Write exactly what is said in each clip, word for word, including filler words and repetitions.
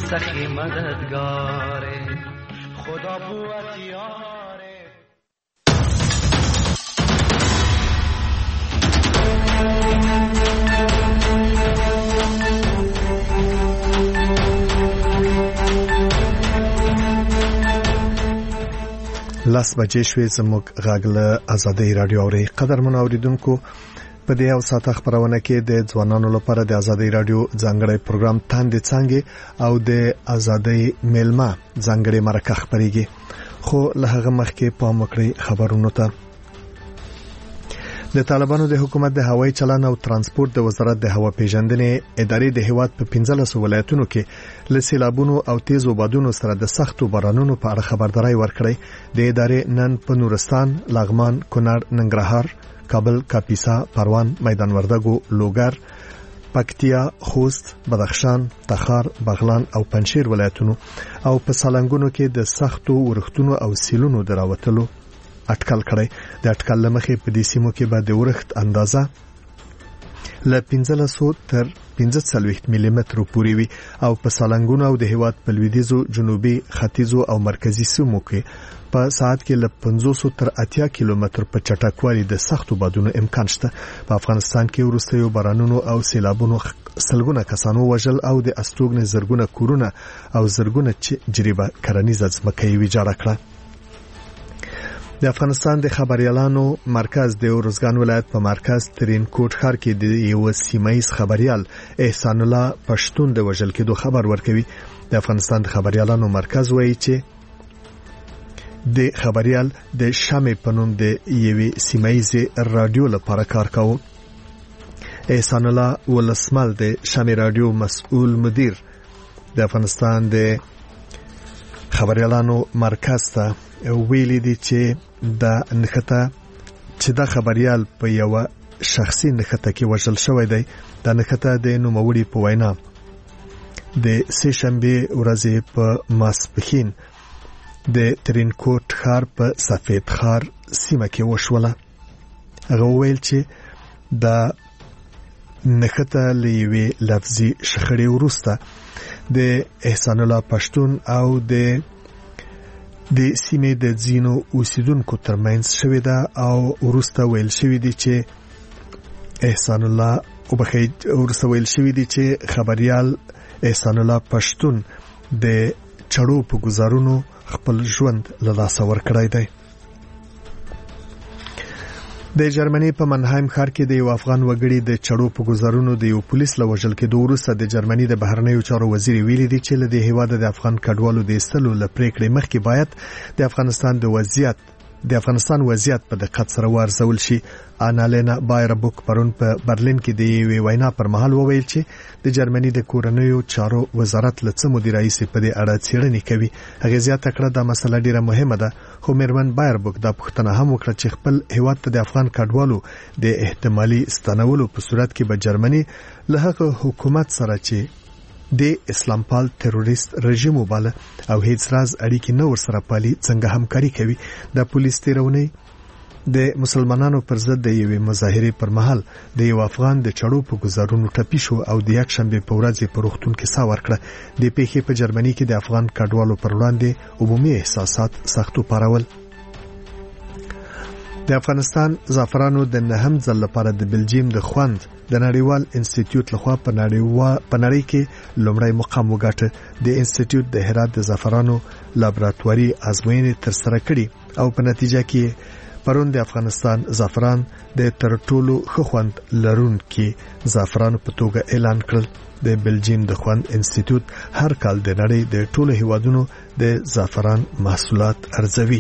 सखी मददगार खुदा बुआ यार لاس بجې شوې زموږ غاګله آزادۍ رادیو اوري قدرمن اوریدونکو په دې او ساعت خبرونه کې د ځوانانو لپاره د آزادۍ رادیو ځانګړی پروګرام تاندې څنګه او د آزادۍ میلمه ځانګړی مرکه خبريږي خو له هغه مخکې پام وکړئ خبرونو ته د طالبانو د حکومت د هوایي چلن او ترانسپورت د وزارت د هوا پیژندنې ادارې د هیواد په پنځلس ولایتونو کې له سیلابونو او تیزو بادونو سره د سختو بارانونو په اړه خبرداري ورکړې د ادارې نن په نورستان، لغمان، کونړ، ننګرهار، کابل، کاپیسا، پروان، میدان وردګو، لوګر، پکتیا، خوست، بدخشان، تخار، بغلان او پنجشیر ولایتونو او په سالنګونو کې د سختو ورښتونو او سیلونو دراوتلو اټکل کړی د اټکل لمخې په دې سیمو کې به د ورښت اندازه ل پنځلس تر پنځه څلوېښت ملي متر پورې وي او په سالنګونو او د هیواد په لویدیځو، جنوبي، ختیځو او مرکزی سیمو کې په ساعت کې ل پنځوس تر اتیا کیلومتر په چټکوالي د سختو بادونو امکان شته. په افغانستان کې وروستیو بارانونو او سیلابونو سلګونه کسانو وژل او د استوګنې زرګونه کورونه او زرګونه جریبه کرنیزه ځمکه یې ویجاړه کړه. د افغانستان د خبريالانو مرکز د اورزګان ولایت په مرکز ترین کوټ ښار کې د یو سیمایي خبريال احسان الله پښتون د وژل کېدو خبر ورکوي. د افغانستان د خبريالانو مرکز وایي چې د خبريال د شامې پنوم د یوې سیمایي رادیو لپاره کار کاوه. احسان الله ولسمل د شامې رادیو مسؤل مدیر د افغانستان د خبريالانو مرکز ته ویلي دي چې د نخته چې د خبريال په یو شخصي نخته کې وژل شوی دی. د نخته د نوموړي په وینا د سه شنبه ورځې په ماسپښین د ترینکوټ ښار په سفید ښار سیمه کې وشوله. هغه ویل چې د نخته لوي لفظي شخړې وروسته د احسان الله پښتون او د د سیمې د ځینو اوسیدونکو ترمنځ شوې ده او وروسته ویل شوې دي چې احسان الله او بخیر وروسته ویل شوې دي چې خبريال احسان الله پښتون د چړو په گزارونو خپل ژوند له لاسه ورکړی دی. د جرمني په منهایم ښار کې د یو افغان وګړي د چړو په گزارونو د یو پولیس له وژل کېدو وروسته د جرمني د بهرنیو چارو وزیر ویلي دی چې له دې هیواد د افغان کډوالو د ایستلو له پریکړې مخکې باید د افغانستان د وضعیت د افغانستان وضعیت په دقت سره وارزول شي. انالینا بایربوک پرون په برلین کې د یوې وینا پر مهال وویل چې د جرمني د کورنیو چارو وزارت له څه مدیر رئیس په دې اړه څېړنې کوي. هغه زیاته کړه دا مسله ډیره مهمه ده خو میرمن بایربوک دا پوښتنه هم وکړه چې خپل هیواد ته د افغان کډوالو د احتمالي ستنولو په صورت کې به جرمني له هغه حکومت سره چې د اسلام پال تروریست رژیم وباله او هیڅ راز اړیکې نه ورسره پالي څنګه همکاري کوي. د پولیس تیرونی د مسلمانانو پر ضد د یوې مظاهرې پر مهال د یو افغان د چړو په گزارونو ټپي شو او د یک شنبه په ورځ په روغتون کې سا ورکړه. د پیښې په جرمني کې د افغان کډوالو پر وړاندې عمومي احساسات سختو پارول. د افغانستان زعفرانو د نهم ځل لپاره د بلجیم د خوند د نړیوال انسټیټیوټ لخوا په نړیوال په نړۍ کې لومړی مقام وګاټه. د انسټیټیوټ د هرات د زعفرانو لابراتواري ازموینې ترسره کړې او په نتیجه کې پرون د افغانستان زعفران د تر ټولو ښه خوند لرونکي زعفرانو په توګه اعلان کړل. د بلجیم د خوند انسټیټیوټ هر کال د نړۍ د ټولو هیوادونو د زعفران محصولات ارزوي.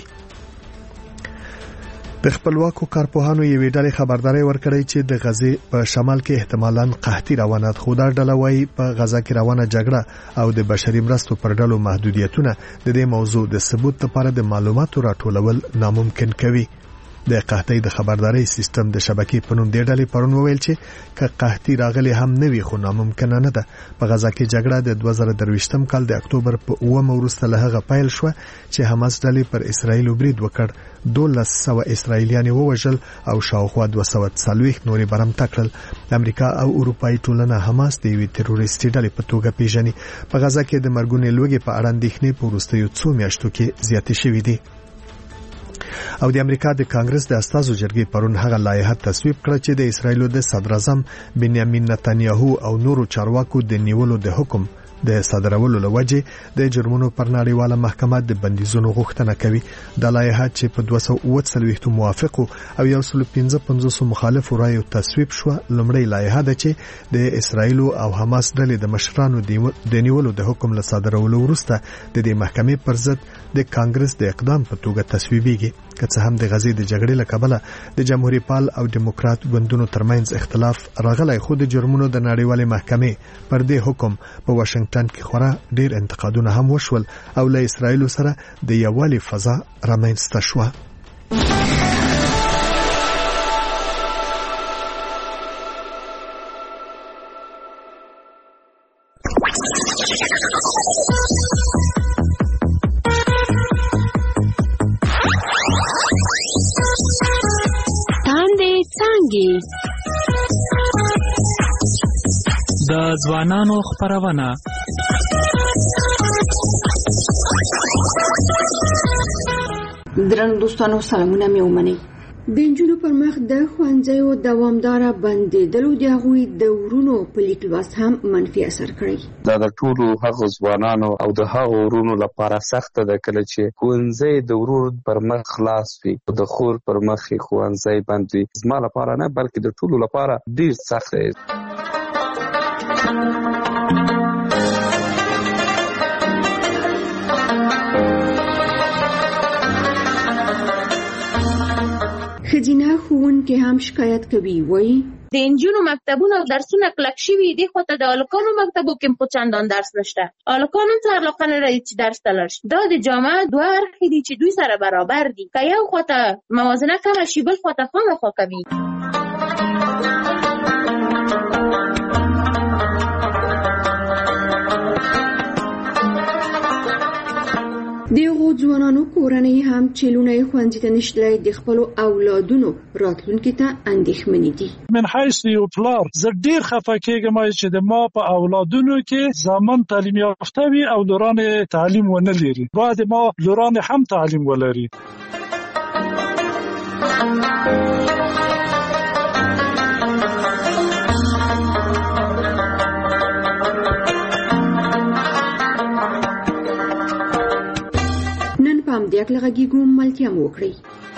د خپلواکو کارپوهانو یوې ډلې خبرداري ورکړې چې د غزې په شمال کې احتمالاً قحطي روانه ده. خو دا ډله وايي په غزا کې روانه جګړه او د بشري مرستو پر ډلو محدودیتونه د دې موضوع د ثبوت لپاره د معلوماتو راټولول ناممکن کوي. د قحطۍ د خبرداري سیستم د شبکې په نوم د ډلې پرون وویل چې که قحطي راغلي هم نه وي خو ناممکن نه ده. په غزا کې جګړه د دوه زره درویشتم کال د اکتوبر په اوومه وروسته له هغه پیل شو چې حماس ډلې پر اسرایل برید وکړ. دولس سوه اسرایلیان ووژل او شاوخوا دوه سوه څلوېښت نورې برمته کړل. امریکا او اروپایي ټولنه حماس د یوې تروریستي ډلې په توګه پیژني. په غزا کې د مرګونې لوږې په اړه اندېښنې په وروستیو څو میاشتو کې زیاتې شوې دي. او د امریکا د کانګرس د استازو جرګې پرون هغه لایحه تصویب کړه چې د اسرایل د صدر اعظم بنیامین نتنیاهو او نورو چارواکو د نیولو د حکم د صادرولو لوجه د جرمونو پر نړیواله محکمه د بندیزونو غوښتنه کوي. د لایحه چې په دوه سوه اووه څلوېښت موافقو او یو سل پنځه پنځوس مخالفو رایو تصویب شو. لومړی لایحه ده چې د اسرایل او حماس ډلې د مشرانو د نیولو د حکم له صادرولو وروسته د دې محکمې پر ضد د کانګرس د اقدام په توګه تصویبېږي. که څه هم د غزې د جګړې له کبله د جمهوریت پال او دیموکرات ګوندونو ترمنځ اختلاف راغلی، خو د جرمونو د نړیوالې محکمې پر دې حکم په واشنگټن کې خورا ډېر انتقادونه هم وشول او له اسرایل سره د یووالي فضا رامنځته شوه. د ځوانانو خپرونه درنو دوستانو سلامونه مې ومنئ. د نجونو پر مخ د ښوونځیو دوامداره بندېدلو د هغوی د ورونو په لیک لوست هم منفي اثر کړی. دا د ټولو هغو ځوانانو او د هغو ورونو لپاره سخته ده کله چې ښوونځی د ورور پر مخ خلاص وي او د خور پر مخ ښوونځی بند وي. زما لپاره نه بلکې د ټولو لپاره ډیر سخت دی. خزینه ښوونکي هم شکایت کوي. وایي د انجونو مکتبونو او درسونه کلک شوي دي، خو ته د الکانو مکتبو کې په چندان درس نشته. الکانو ته علاقه نه لري چې درس ته لاړ شي. دا د جامعه دوه اړخې دي چې دوی سره برابر دي. که یو خواته موازنه کمه شي بل خواته خامخا کوي. دغه ځوانانو کورنۍ هم چې لونی ښوونځي ته نشتلی د خپلو اولادونو راتلونکي ته اندېښمنې دي. من حیث یو پلار زه ډیر خفه کېږم چې د ما په اولادونو کې زامن تعلیم یافته وي او لوران تعلیم ونه لري. باید ما لوران هم تعلیم ولري. هم د اکل غږیږو ملتیا مو وکړئ.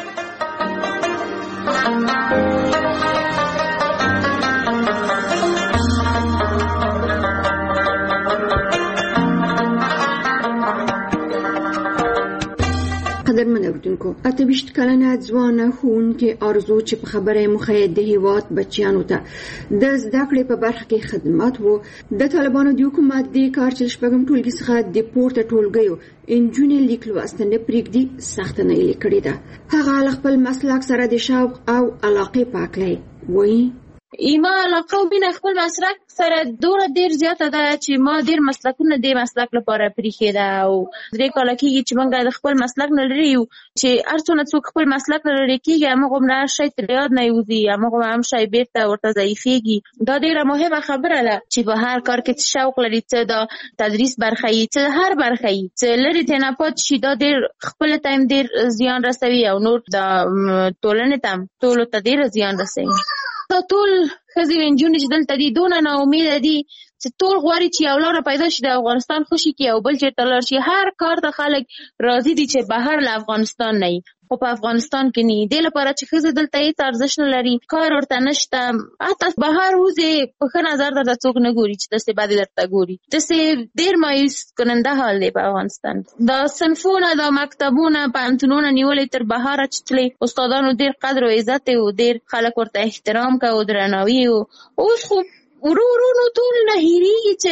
قدرمن اوریدونکو، اته ویشت کلنه ځوانه ښوونکې آرزو چې په خبره مخه د هیواد بچیانو ته د زده کړې په برخه کې خدمات وو، د طالبانو د حکومت د کار چې شپږم ټولګي څخه د پورته ټولګیو انجونې لیک لوست نه پرېږدي سختنه یې کړې ده. هغه له خپل مسلک سره د شوق او علاقې پاکلی. وایي ایما علاقه او بین خپل مسلک سره دوره ډیر زیاته ده چې ما ډیر مسلکونه د مسلک لپاره پریښې ده او درې کاله کېږي چې موږ د خپل مسلک نه لري یو چې هر څونه څوک خپل مسلک نه لري کېږي همغه عمره شی تر یاد نه وځي، همغه هم شی بیرته ورته ضعیفېږي. دا ډیره مهمه خبره ده چې په هر کار کې شوق لري، څه د تدریس برخه یې څه هر برخه یې څه لري ته نه پات شي. دا ډیر خپل ټایم ډیر زیان رسوي او نور د ټولنې ته ټولو ته ډیر زیان رسوي. دا ټول ښځې او نجونې چې دلته دي دونه ناامیده دي چې ټول غواړي چې یو لاره پیدا شي د افغانستان خوشي کړي او بل چېرته لاړ شي. هر کار ته خلک راضي دي چې بهر له افغانستان نه وي، خو په افغانستان کې نه. دې لپاره چې ښځې دلته هېڅ ارزښت نه لري، کار ورته نشته، حتی بهر وځې په ښه نظر درته څوک نه ګوري چې داسې بدې درته ګوري. داسې ډېر مایوس کننده حال دی په افغانستان. دا صنفونه دا مکتبونه پوهنتونونه نیولې تر بهره چې تلې استادانو ډېر قدر او عزت و، ډېر خلک ورته احترام کوي او درناوي و. اوس خو ورو ورو نو ټول نه هېرېږي چې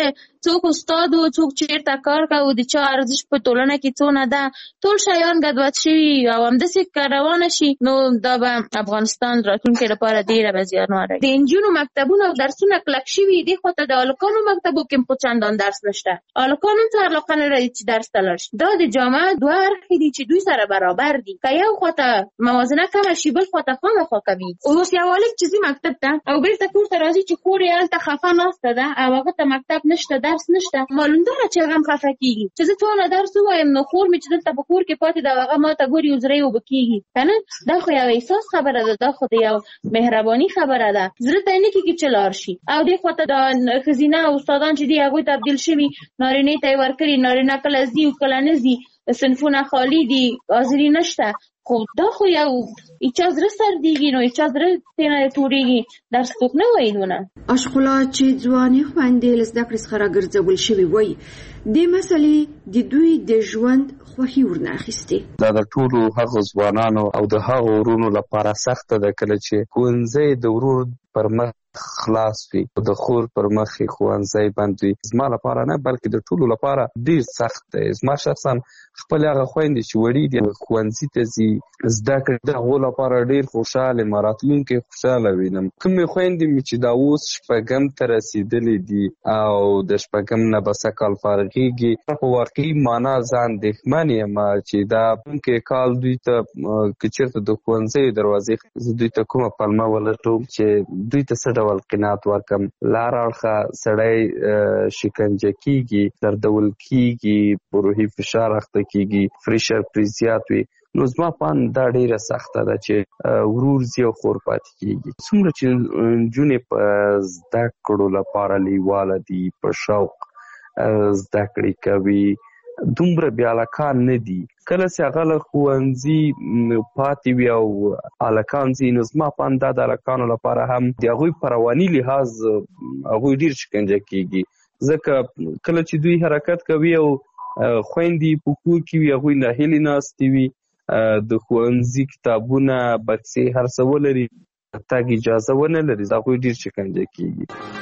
څوک استاد و، څوک چیرته کار کوي، د چا ارزش په ټولنه کې څونه ده، ټول شیان ګډوډ شوي او همداسې روانه شي، نو دا به افغانستان راتلونکي لپاره ډېره به زیانمنه. د نجونو مکتبونه او درسونه کلک شوي، دې خوا ته د هلکانو مکتبو کې خو چندان درس نشته، هلکان هم څه علاقه نه لري چې درس ته لاړ شي. دا د جامعه دوه اړخې دي چې دوی سره برابر دي، که یو خوا ته موازنه کمه شي بل خوا ته خامخا کوي. اوس یو هلک چې ځي مکتب ته او بېرته کور ته راځي چې خور یې هلته خفه ناسته ده او هغه ته مکتب نشته، درس نشته، معلوم ده چې هغه هم خفه کېږي چې زه څونه درس ووایم نو خور مې چې دلته په کور کې پاتې ده هغه ما ته ګوري او زړه یې اوبه کېږي، که نه؟ دا خو یو احساس خبره ده، دا خو د یو مهرباني خبره ده، زړه ته یې نه کېږي چې لاړ شي. او دې خوا ته د ښځینه استادان چې دي هغوی تبدیل شوي، نارینې ته یې ورکړي، نارینه کله ځي او کله نه ځي، صنفونه خالي دي، حاضري نشته. خو دا خو یو هیچا زړه سردېږي، نو هیچا زړه ترېنه تورېږي، درس څوک نه وایي. نونه اشخلا چې ځوانې خویندې له زده کړې څخه راګرځول شوي وایي دې مسلې د دوی د ژوند خوښي ورنه اخیستې. دا د ټولو هغو ځوانانو او د هغو ورونو لپاره سخته ده کله چې ښوونځی د ورور پر مخ خلاص وي، د خور پر مخ ښوونځی بند وي. زما لپاره نه بلکې د ټولو لپاره ډېر سخت دی. زما شخصا خپل هغه خویندې چې وړي دي ښوونځي ته ځي زده کړې، د هغو لپاره ډېر خوشحاله یم، راتلونکی خوشحاله وینم. کومې خویندې مې چې دا اوس شپږم ته رسېدلې دي او د شپږم نه به سږ کال فارغېږي، په واقعي معنا زه اندېښمن یم چې دا راتلونکی کال دوی ته که چېرته د ښوونځیو دروازې زه دوی ته کومه پلمه ولټوم چې دوی ته څه ډول قناعت ورکړم. له هر اړخه سړی شکنجه کېږي، دردول کېږي، په روحي فشار اخته کېږي، پریشر پرې زیات وي. نو زما په اند دا ډېره سخته ده چې ورور ځي او خور پاتې کېږي. څومره چې نجونې په زده کړو لپاره لیواله دي، په شوق زده کړې کوي، دومره بې هلکان نه دي. کله چې هغه له ښوونځي پاتې وي او هلکان ځي، نو زما په اند دا د هلکانو لپاره هم د هغوی په رواني لحاظ هغوی ډېر شکنجه کېږي، ځکه کله چې دوی حرکت کوي او خویندې په کور کې وي هغوی ناهیلې ناستې وي، د ښوونځي کتابونه بکسې هر څه ولري، تګ اجازه ونه لري، هغوی ډېر شکنجه کېږي.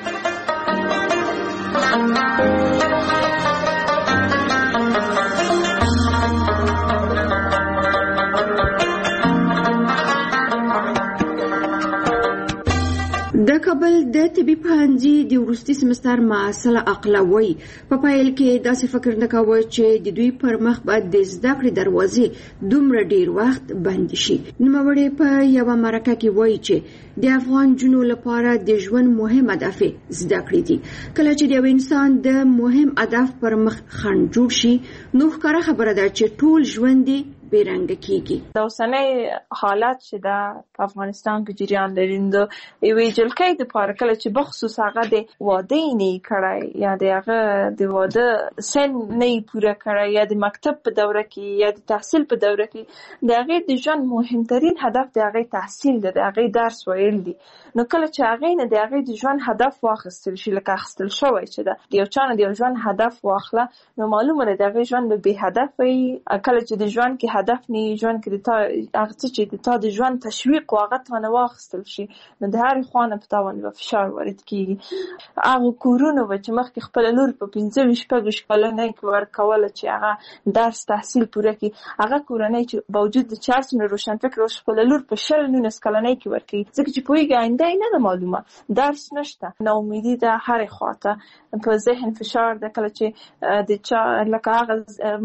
د کابل د طبي پوهنځي د وروستي سمستر محصله عقلوي په پیل کې داسې فکر نه کاوه چې د دوی پر مخ به د زده کړې دروازې دومره ډیر وخت بند شي. نوموړی په یوه مرکه کې وایي چې د افغان جنو لپاره د ژوند مهم هدف زده کړې دي. کله چې د یو انسان د مهم هدف پر مخ خنډ جوړ شي، نو ښکاره خبره ده چې ټول ژوند بیرنګ کیږي. د اوسنۍ حالت چې د افغانستان کې جریان لري، د یوې جلکۍ د پاره کله چې بخصوص هغه د واده نه کړای یا د هغه د واده سن نه پوره کړای یا د مکتب په دوره کې یا د تحصیل په دوره کې د هغه د ژوند مهمترین هدف د هغه تحصیل دی، د هغه درس ویل دي. نو کله چې هغه نه د هغه د ژوند هدف واخیستل شي، لکه اخیستل شوی چې د یو چا نه د ژوند هدف واخله، نو معلومه ده د هغه ژوند به هدف وي. کله چې د ژوند کې هدف نه ژوند کې د تا هغه څه چې د تا د ژوند تشویق او هغه ته نه واخیستل شي، نو د هر خوانه په تا باندې فشار وارد کیږي. هغه کورونه چې مخکې خپل لور په پنځه ویشت شپږ کلنۍ کې ورکوله چې هغه درس تحصیل پوره کړي، هغه کورنۍ چې باوجود د چا څومره روشنفکر او خپل لور په شل نولس کلنۍ کې ورکوي، ځکه چې پوهېږي آینده یې نه ده معلومه، درس نشته، ناامیدي ده هرې خواته، په ذهن فشار ده. کله چې د چا لکه هغه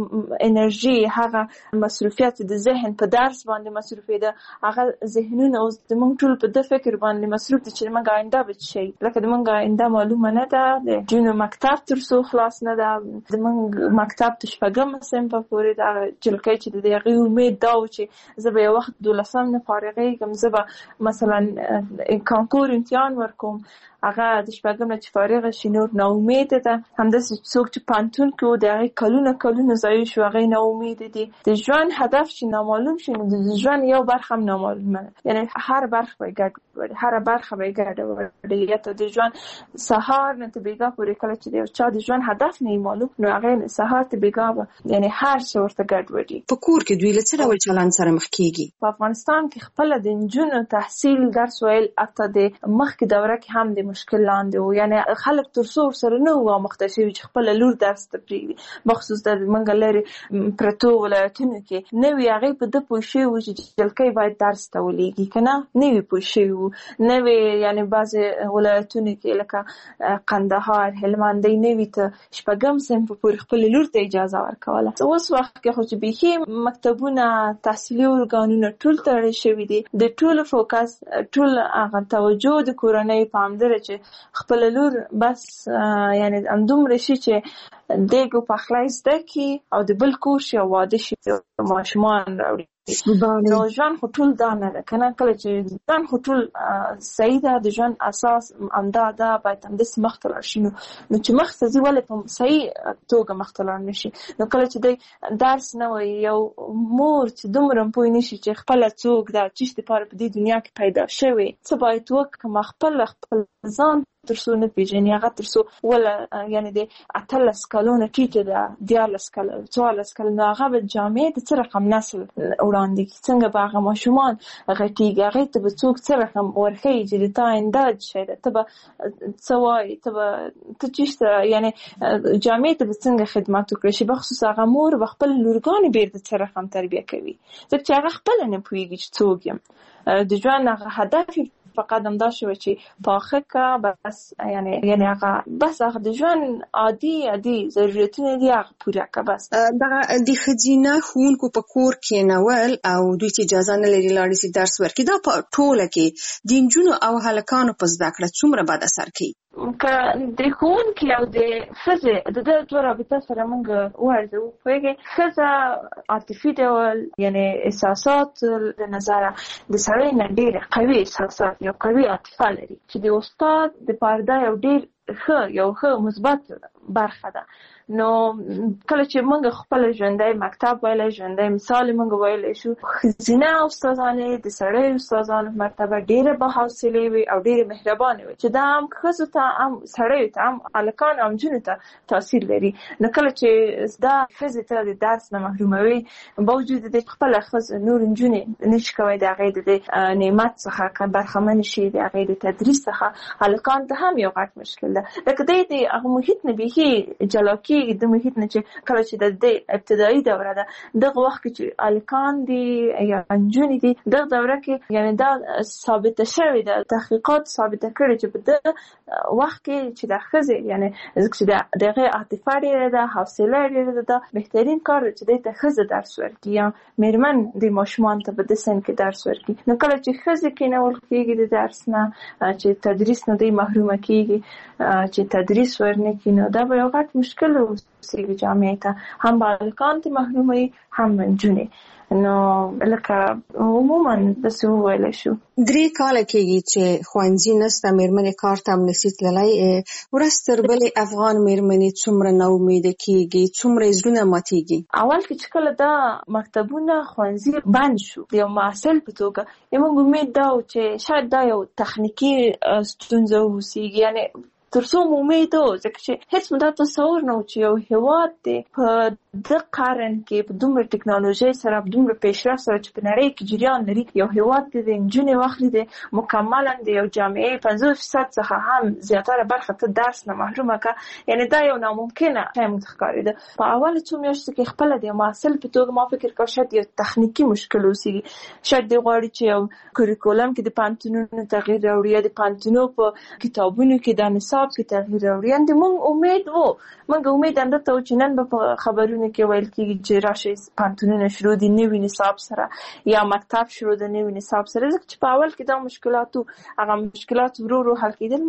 انرژي، هغه مصروفیت د ذهن په درس باندې مصروفه ده، هغه ذهنونه اوس زموږ ټول په د فکر باندې مصروف دي چې موږ آینده به شي، لکه د موږ آینده معلومه نه ده، د جنو مکتب تر څو خلاص نه ده، د موږ مکتب ته شپږم صنف پورې د جلکۍ چې د هغې امید دا و چې زه به یو وخت دولسم نه فارغېږم، زه به مثلا کانکور امتحان ورکوم، هغه د شپږم نه چې فارغ شي نور ناامیده ده. همداسې څوک چې پانتون کې و د هغې کلونه کلونه ضایع شو، هغې ناامیده دي. د ژوند هدف چې نامعلوم شي، نو د ژوند یو برخه هم نامعلومه ده، یعنې هر برخه به ګډ وړي، هر برخه به ګډ وړي. یا ته د ژوند سهار نه ته بیګا پورې کله چې د چا د ژوند هدف نه معلوم نو هغه سهار ته بیګا یعنی هر څه ورته ګډ وړي. په کور کې دوی له څه ډول چلند سره مخ کیږي؟ په افغانستان کې خپل د نجونو تحصیل درس ویل اته د مخکې دوره کې هم د مشکل لاندې وو، یعنی خلک تر څو سره نه وو مختشي چې خپل لور درس ته پریږدي، بخصوص د منګ لري پرتو ولایتونو کې نو هغه په د پوښي و چې جلکې باید درس ته ولېږي کنه نه وی پوښي وو نه وی، یعنی بعض ولایتونو کې لکه قندهار هلمند نه وی ته شپږم صنف پورې خپل لور ته اجازه ورکوله. اوس وخت کې خو چې به مکتبونه تحصیلي ارګانونه ټول تړل شوي دي، د ټول فوکس ټول هغه توجه د کورنۍ پامدره چې خپل لور بس یعنی اندومره شي چې دیګو پخلی زده کړي او د بل کور شي او واده شي ماشومان راوړي. نو ژوند خو ټول دا نه ده کنه، کله چې ژوند خو ټول صحیح ده، د ژوند اساس همدا ده، باید همداسې مخته لاړ شي. نو نو چې مخته ځي ولې په صحیح توګه مخته لاړ نه شي؟ نو کله چې دی درس نه وایي، یو مور چې دومره پوه نه شي چې خپله څوک ده، چیش دپاره په دې دنیا کې پیدا شوې، څه باید وکړم، خپل خپل ځان تر څو نه پېژني، هغه تر څو وله یعنی د اتلس کلونه ټیټه ده، دیارلس کاله څوارلس کاله، نو هغه به جامې د څه رقم نسل وړاندې کړي، څنګه به هغه ماشومان غټېږي، هغې ته به څوک څه رقم ورښیي چې د تا آینده شی ده، ته به څه وایي، ته به ته چېرته یعنې جامې ته به څنګه خدمت وکړی شي. بخصوص هغه مور به خپل لورګانې بېرته څه رقم تربیه کوي، ځکه چې هغه خپله نه پوهېږي چې څوک یم. د ژوند هغه هدف فقط همدا شوه چې پاخه که بس یعنی یعنی هغه بس هغه د ژوند عادي عادي ضرورتونه دي هغه پوره که بس. دغه د ښځینه ښوونکو په کور کېنول او دوی چې اجازه نه لري لاړې شي درس ورکړي، دا په ټوله کې د نجونو او هلکانو په زده کړه څومره بد اثر کوي؟ که د ښوونکي او د ښځې د ده دوه رابطه سره موږ وارزوو، پوهېږې ښځه عاطفي ډول یعنې احساسات د نظره د سړی نه ډېرې قوي احساسات یو قوي عاطفه لري چې د استاد دپاره دا یو ډېر ښه یو ښه مثبت برخه ده. نو کله چې موږ خپل ژوندی مکتب ویلی، ژوندی مثال موږ ویلی شو، ښځینه استادانې د سړی استادانو مرتبه ډېره با حوصلې وي او ډېرې مهربانې وي چې دا هم ښځو ته هم سړیو ته هم هلکانو هم نجونو ته تاثیر لري. نو کله چې دا ښځې ته د درس نه محروموي، باوجود د خپله ښځه نور نجونې نشي کوی د هغې د نعمت څخه که برخمنې شي، د هغې د تدریس څخه، هلکانو ته هم یو غټ مشکل ده. لکه دی د هغه محیط نه بیخي جلا کېږي، د محیط نه چې کله چې د دې ابتدایي دوره ده، دغه وخت کې چې هلکان دي یا نجونې دي، دغه دوره کې یعنې دا ثابته شوې ده، تحقیقات ثابته کړي چې په دغه وخت کې چې د ښځې یعنې ځکه چې د هغې عاطفه ډېره ده، حوصله ډېره ده، دا بهترین کار دی چې دی ته ښځه درس ورکړي یا مېرمن د ماشومانو ته په دې سن کې درس ورکړي. نو کله چې ښځې کېنول کېږي د درس نه، چې تدریس نه دی محرومه کېږي، چې تدریس ورنه کړي، نو دا به یو غټ مشکل وسیږي جامعې ته، هم به هلکان ته محروموي هم نجونې. نو لکه عموما داسې وویلی شو درې کاله کېږي چې ښوونځي نسته، مېرمنې کار ته هم نشي تللی. ورځ تر بلې افغان مېرمنې څومره نا امیده کېږي، څومره یې زړونه ماتېږي. اول کې چې کله دا مکتبونه ښوونځي بند شو د یو محصل په توګه، موږ امید دا و چې شاید دا یو تخنیکي ستونزه ووسیږي، یعنې تر څو مو امید و، ځکه چې هېڅ مو دا تصور نه و چې یو هېواد دی په د قرن کې په دومره ټکنالوژۍ سره، په دومره پیشرفت سره چې په نړۍ کې جریان لري، یو هېواد دی د نجونې واخلي د مکملا د یو جامعې پنځوس فیصد څخه هم زیاتره برخه ته درس نه محرومه که، یعنې دا یو ناممکنه شی موږ ته ښکارېده. په اولو څو میاشتو کې خپله د یو محصل په توګه ما فکر کاوه شاید یو تخنیکي مشکل اوسېږي، شاید دی غواړي چې یو کریکولم کې د پوهنتونونو تغییر راوړي یا د پوهنتونو په کتابونو کې دا نصاب کې تغییر راوړي. یعنې موږ امید و موږ امید همدلته و چې نن به په خبرونو کې ویل کېږي چې راشئ پوهنتونونه شروع دي نوي نصاب سره یا مکتب شروع د نوي نصاب سره، ځکه چې په اول کې دا مشکلات و، هغه مشکلات ورو ورو حل کېدل.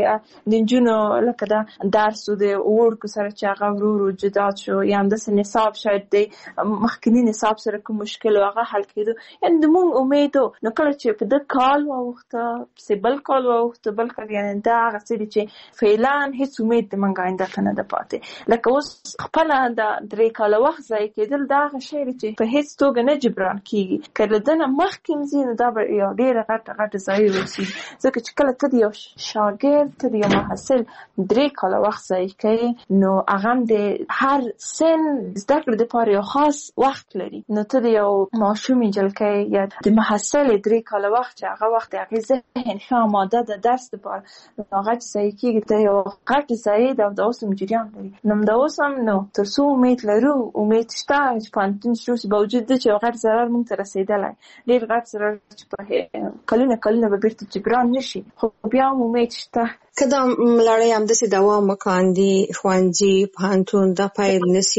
د نجونو لکه دا درس و د وړکو سره چې هغه ورو ورو جدا شو، یا همداسې نصاب شاید د مخکیني نصاب سره کوم مشکل و هغه حل کېدو. یعنې د موږ امید و. نو کله چې په ده کال واوښته، پسې بل کال واوښته، بل کال، یعنې دا هغه څه دي چې فعلا هیڅ امید د منګ آینده ته نه ده پاتې. لکه اوس خپل د درې کاله وخت ځای کېدل دا هغه شی چې په هیڅ توګه نه جبران کیږي. که له دنه مخکې ځي نو دا به یو ډېره غټه غټه ځای وسی، ځکه چې کله ته د یو شاګرد ته د یو محصل درې کاله وخت ځای کوي نو هغه د هر سن زده کړې دپاره یو خاص وخت لري. نو ته د یو ماشومې جلکۍ یا د محصل درې کاله وخت چې هغه وخت د هغې ذهن ښه آماده ده درس دپاره، نو هغه چې ځای کېږي ته یو غټ ځای ده او د اوس هم جریان لري. نو د اوس هم نو تر څو امید لرو، امید شته چې پوهنتون شروع شي، باوجود ده چې یو غټ ضرر موږ ته رسېدلی، ډېر غټ ضرر چې په کلونه کلونه به بېرته جبران نه شي، خو بیا هم امید شته. که دا ملارۍ همداسې دوام وکاندي، ښوونځي پوهنتون دا پیل نسي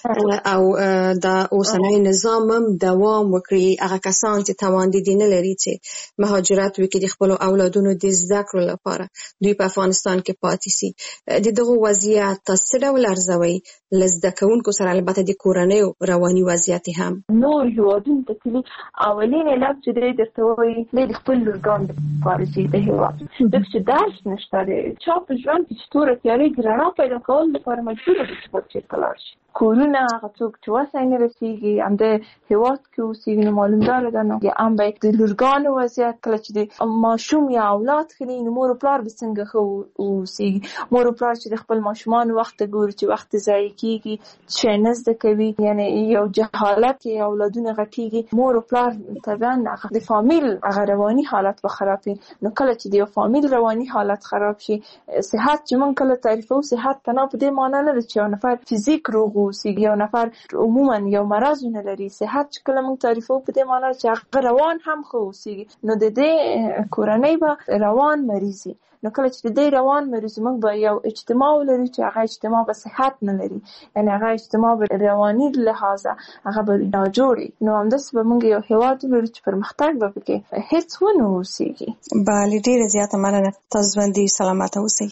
او دا اوسنی نظام هم دوام وکړي، هغه کسان چې توان دي نه لري چې مهاجرت وکړي د خپلو اولادونو د زده کړو لپاره دوی په افغانستان کې پاتې سي، د دغو وضعیت تاسو څه ډول ارزوئ له زده کوونکو سره، البته د کورنیو رواني وضعیت هم؟ نور هېوادونو ته تلي اولین علت چې دی درته وایي دی د خپل لورګانو دپاره چې د هېواد ځکه چې درس نشته دی. چا په ژوند کې چې توره تیارې کې رڼا پیدا کول لپاره مجبوره دی چې بل چېرته لاړ شي. کورونه هغه څوک چې وسه نه رسېږي همدې هېواد کې اوسېږي، نو معلومداره ده نو یا هم باید د لورګانو وضعیت کله چې د ماشوم یا اولاد ښه دی نو مور و پلار به څنګه ښه اوسېږي. مور و پلار چې د خپل ماشومانو وخت ته ګوري چې وخت ضایع کېږي، شی نه زده کوي، یعنې یو جهالت کې اولادونه غټېږي. مور و پلار طبعا د فامیل هغه رواني حالت به خراب وي. نو کله چې د یو فامیل رواني حالت خراب شي، صحت چې موږ کله تعریفوو، صحت تنها په دې معنا نه ده چې یو نفر فزیک روغ اوسېږي، یو نفر عموما یو مرض نه لري. صحت چې کله موږ تعریفوو په دې معنا چې هغه روان هم ښه اوسېږي، نو د دې کورنۍ به روان مریض وي. نو کله چې د دې روان مریض موږ به یو اجتماع ولري چې هغه اجتماع به صحت نه لري، یعنې هغه اجتماع به رواني لحاظه هغه به ناجوړ وي. نو همداسې به موږ یو هېواد ولرو چې پرمختګ به پکې هېڅ ونه اوسېږي. بله، ډېره زیاته مننه. تاسو ژوندي سلامته اوسئ.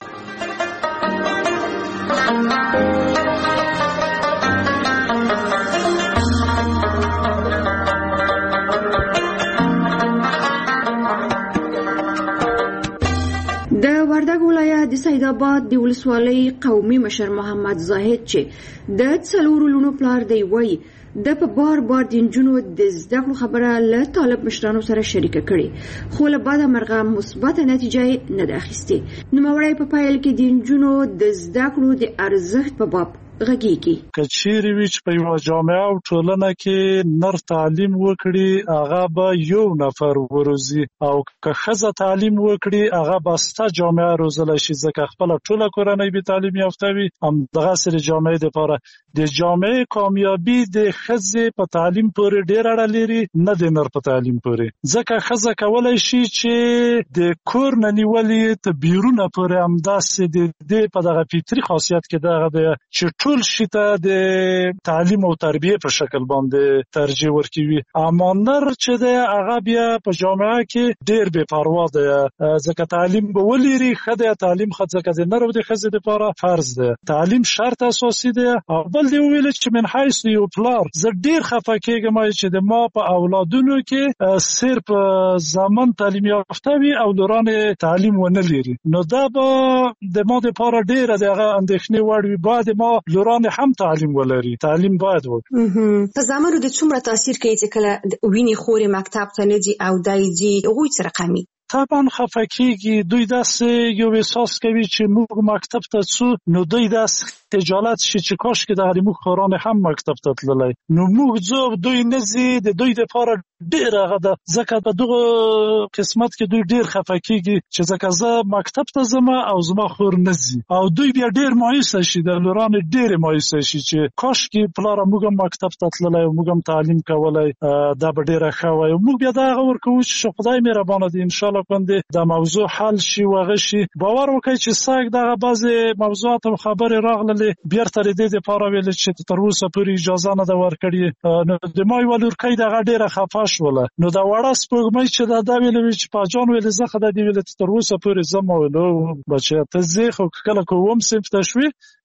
د وردګ ولایت د سید آباد د ولسوالۍ قومي مشر محمد زاهد چې د څلورو لوڼو پلار دی وایي د په بار بار د نجونو د زده کړو خبره له طالب مشرانو سره شریکه کړي، خو له بعده مرغه مثبته نتیجه نه ده اخیستې. نوموړی په پیل کې د نجونو د زده کړو د ارزښت په باب غږیږي. که چیرې وي چې په یوه جامعه او ټولنه کې نر تعلیم وکړي هغه به یو نفر وروزي، او که ښځه تعلیم وکړي هغه به سته جامعه روزلی شي، ځکه خپله ټوله کورنۍ بې تعلیم یافته وي. همدغسې د جامعې دپاره د جامعې کامیابي د ښځې په تعلیم پورې ډېر اړه لري، نه د نر په تعلیم پورې، ځکه ښځه کولی شي چې د کور نه نیولې ته بیرونه پورې همداسې د دې په دغه فطري خاصیت کې دغه دی چې ټول شي ته د تعلیم او تربیې په شکل باندې ترجیح ورکوي. اما نر چې دی هغه بیا په جامعه کې ډېر بې پروا دی، ځکه تعلیم به ولري ښه دی. تعلیم ښه ځکه د نر او د ښځې دپاره فرض دی، تعلیم شرط اساسي دی. او بل دې وویل چې من حیث یو پلار زه ډېر خفه کېږم چې د ما په اولادونو کې صرف زمان تعلیم یافته وي او لوران تعلیم ونه لري، نو دا به د ما دپاره ډېره د هغه اندېښنې وړ وي. باید ما لوران هم تعلیم ولري، تعلیم باید وکړي. په زامنو د څومره تاثیر کوي چې کله وینې خورې مکتب ته نه ځي او دی ځي، هغوی څه رقمي؟ طبعا خفه کېږي، دوی داسې یو احساس کوي چې موږ مکتب ته ځو، نو دوی داسې خجالت شي چې کاشکې دغه موږ ښاران هم مکتب ته تللی، نو موږ ځو دوی نه ځي، د دوی دپاره ډېر هغه ده. ځکه په دغه قسمت کې دوی ډېر خفه کېږي چې ځکه زه مکتب ته ځم او زما خور نه ځي، او دوی بیا ډېر مایوسه شي، د لورانې ډېرې مایوسه شي چې کاشکې پلاره موږ هم مکتب ته تللی او موږ هم تعلیم کولی، دا به ډېره ښه وای. موږ بیا دا هغه ورکوو چې خدای مهربانه دی، انشاءالله باندې د موضوع حل شي و هغه شي. باور وکړئ چې ساک دغه بعضې موضوعات او خبرې راغللې بیرته د دې دپاره ویلې چې تر اوسه پورې اجازه نه ده ورکړې، نو د ما یوه لورکۍ دغه ډېره خفه شوله. نو د وړه سپوږمۍ چې دا دا ویلې وي چې پاجان ویلې زه خدای دې ویلې تر اوسه پورې ځم، نو بچیه ته ځې، خو کله که اووم صنف ته شوې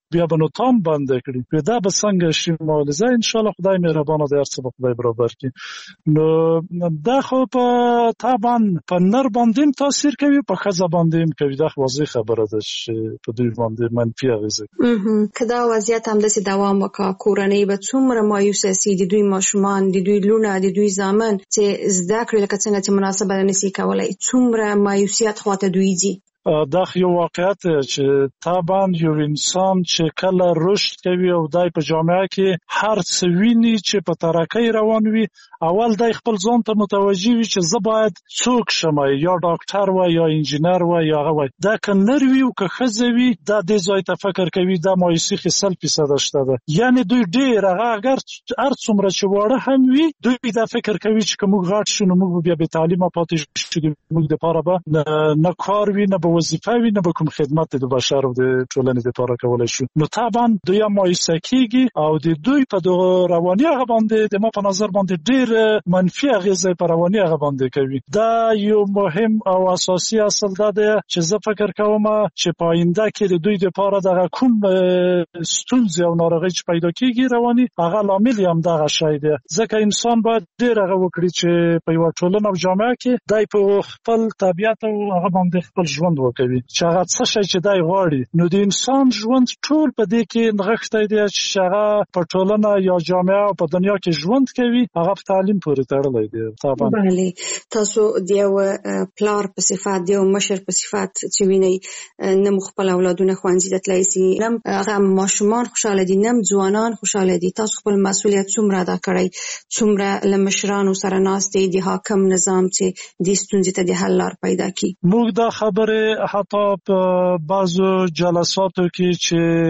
بیا به نو تام بند کړي دا به څنګه شي مولزه ان شاء الله خدای مهربانه دی هرڅه به خدای برابر کړي نو دا خو په طبعا په نر باندې تاثیر کوي په خزه باندې کوي دا واضح خبره ده چې په دوی باندې منفي اغیزه کدا وضعیت هم د دوام وکړه کورنۍ به څومره مایوسه سي د دوی ماشومان د دوی لونه د دوی زامن چې زده کړې لکه څنګه چې مناسبه نشي کولای څومره مایوسیت خواته دوی دي دا یو واقعیت چې طبعا یو انسان چې کله رشد کوي او دای په جامعه کې هر څه ویني چې په ترقۍ روان وي اول دای خپل ځان ته متوجي وي چې زه باید څوک شم یا ډاکټر و یا انجینر و یا هغه دا کنر وي او که خزوي دا د ځای ته فکر کوي دا مایوسي خپل فیصد شته ده یعنی دوی ډیر هغه اگر هر څومره چې وړه هم وي دوی دا فکر کوي چې کوم غاټ شنو موږ بیا به تعلیم پاتې شو موږ د پاره به نه کار وي نه وظیفه وي نه به کوم خدمت د بشر او د ټولنې لپاره کولای شو نو طبعا دوی مایوسه کیږي او د دوی په دغه رواني هغه باندې د ما په نظر باندې ډیر منفي اغیزه په رواني هغه باندې کوي دا یو مهم او اساسي اصل ده چې زه فکر کوم چې په آینده کې د دوی لپاره دغه کوم ستونزې او ناروغي چې پیدا کیږي رواني هغه لامل هم دغه شی دی ځکه انسان باید ډیر هغه وکړي چې په یو ټولنه او جامعه کې دای په خپل طبيعت او هغه باندې خپل ژوند وکړي چې هغه څه شي چې دای غواړي نو د انسان ژوند ټول په دې کې نغښتې دی چې هغه په ټولنه یا جامعه او په دنیا کې ژوند کوي هغه په تعلیم پورې تړلی دی طبعا بله تاسو د یو پلار په صفات د یو مشر په صفات چې ویني نه مخبل اولادونه خوانځي د تلای سي نم هغه ماشومان خوشاله دي نم ځوانان خوشاله دي تاسو خپل مسؤلیت څومره ادا کړئ څومره لمشرانو سره ناستې د حاکم نظام چې د ستونزې ته د حل لار پیدا کړي موږ دا خبره حتی په بعضو جلساتو کې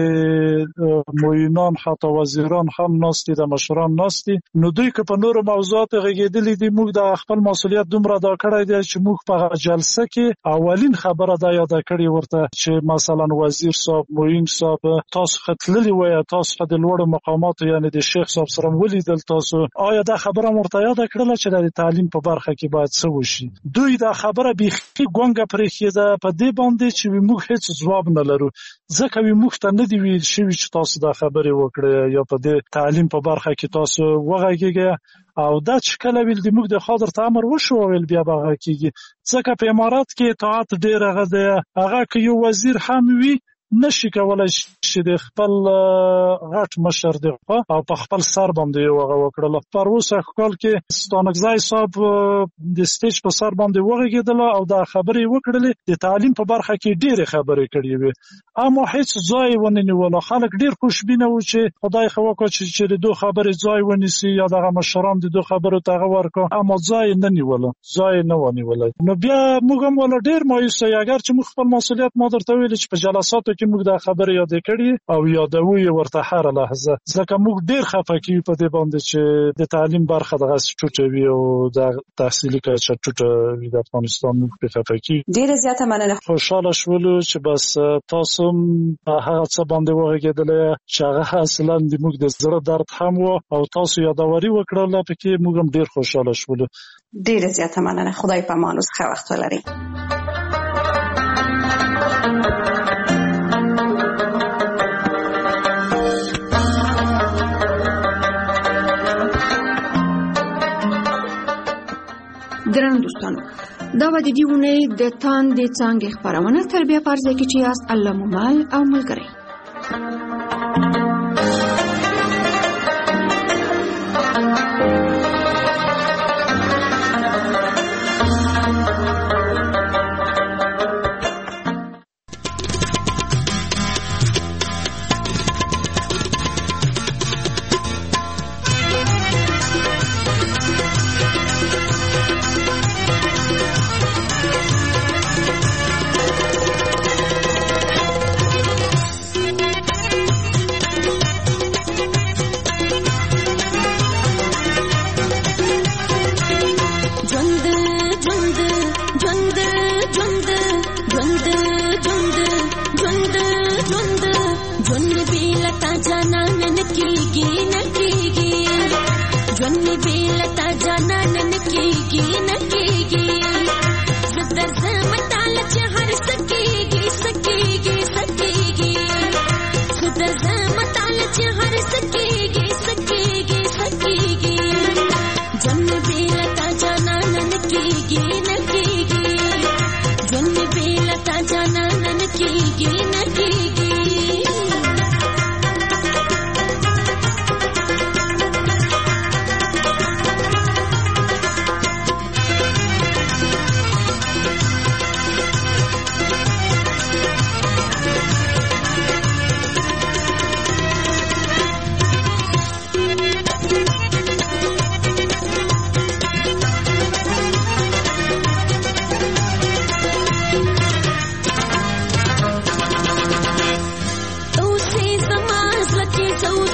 چې معینان حتی وزیران هم ناستي د مشران ناستي نو دوی که په نورو موضوعات غږیدلې دي موږ د خپل مسؤلیت دومره ادا کړی دی چې موږ په جلسه کې اولین خبره دا یاد کړی ورته چې مثلا وزیر صاحب معین صاحب تاسو خپللی وای تاسو په لوړو مقاماتو یعنی د شیخ صاحب سره ولیدل تاسو آیا دا خبره مرته یاد کړل چې د تعلیم په برخه کې باید څه وشي دوی دا خبره بيخي ګونګه پرې کېده په دې باندې چې موږ هیڅ ځواب نه لرو ځکه وي موږ ته نه دی ویل شوی چې تاسو دا خبره وکړه یا په دې تعلیم په برخه کې تاسو وغږیږئ او دا چې کله ویل د موږ د خاطر تامر وشو ویل بیا به کېږي ځکه په امارات کې اطاعت ډیر هغه دی هغه کې یو وزیر هم وي نشي کولای چې د خپل غټ مشر دی او په خپل سر باندې یو هغه وکړل پر اوسه کال کې ستانکزای صاحب د سټیج په سر باندې وغږیدل او دا خبرې وکړلې د تعلیم په برخه کې ډېرې خبرې کړې وي اما هیڅ ځای ونه نیول خلک ډېر خوشبینه و چې خدای خو وکړي چې د دوه خبرې ځای ونیسي یا دغه مشران د دوه خبرو ته ورکړه اما ځای نه نیول ځای نه ونیول نو بیا موږ هم ول ډېر مایوسه اگر چې موږ خپل مسؤلیت ما درته ویل چې په جلساتو کې موږ دا خبره یاد کړی او یادوي ورته هر لحظه ځکه موږ ډیر خفه کیو په دې باندې چې د تعلیم برخه دغه چټوي او د تحصیلي کچه چټوي د افغانستان موږ په خفه کیو ډیر زیاته مننه خوشاله شولو چې بس تاسو هغه څه باندې وغږیدل چې هغه اصلا د موږ د زړه درد هم و او تاسو یادوري وکړل پکې موږ هم ډیر خوشاله شولو ډیر زیاته مننه خدای په امان اوسه ښه وخت ولرئ ګرانو دوستانو دا و د دې اونۍ د تان د څانګې خپرونه تر بیا په ځای کې چې یاست الله مو مال او ملګری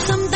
some